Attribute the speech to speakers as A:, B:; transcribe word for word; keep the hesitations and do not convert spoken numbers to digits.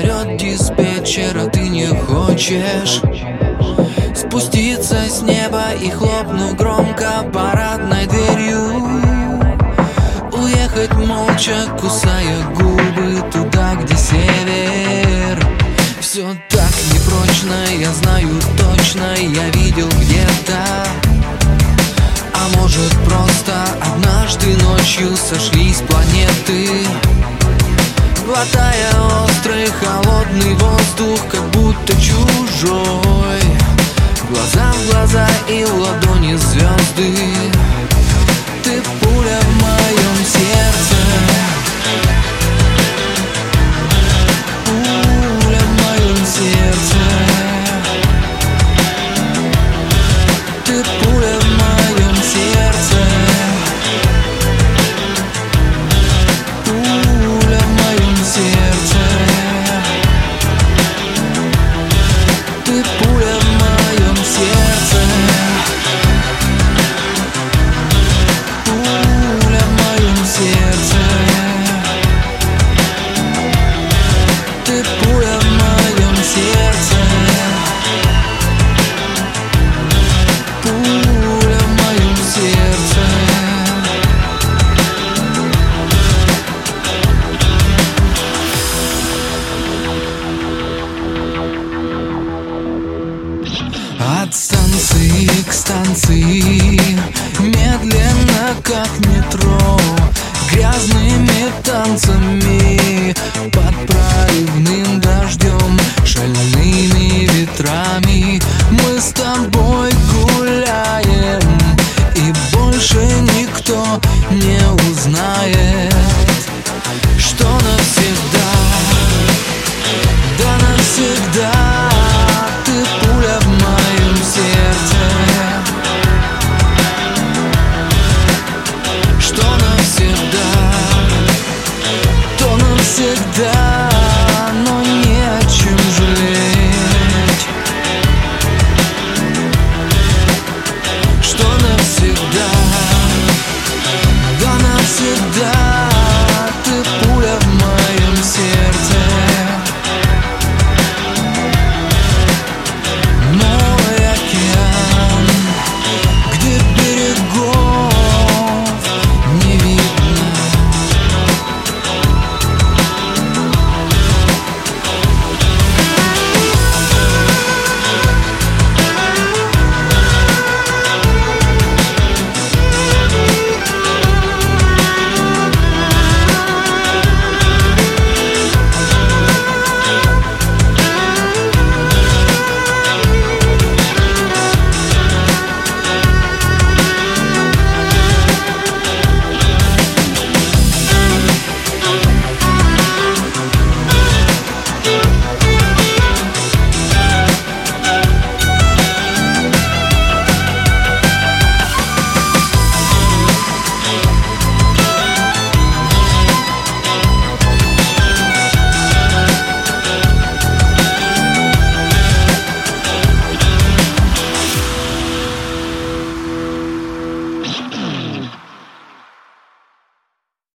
A: орёт диспетчер, а ты не хочешь спуститься с неба и, хлопнув громко парадной дверью, уехать молча, кусая губы туда, где север. Все так непрочно, я знаю точно, я видел где-то. А может, просто однажды ночью сошлись планеты, глотая острый холодный воздух, как будто чужой. Глаза в глаза и в ладони звезды. Ты пуля в моем сердце, пуля в моем сердце. Ты пуля в моем сердце, пуля в моем сердце. Ты пуля в моем сердце, пуля в моем сердце. Ты пуля в моем сердце, пуля в моем сердце. От станции к станции, медленно, как метро, грязными танцами, под проливным дождем, шальными ветрами. Мы с тобой гуляем, и больше никто не узнает, что навсегда, да навсегда.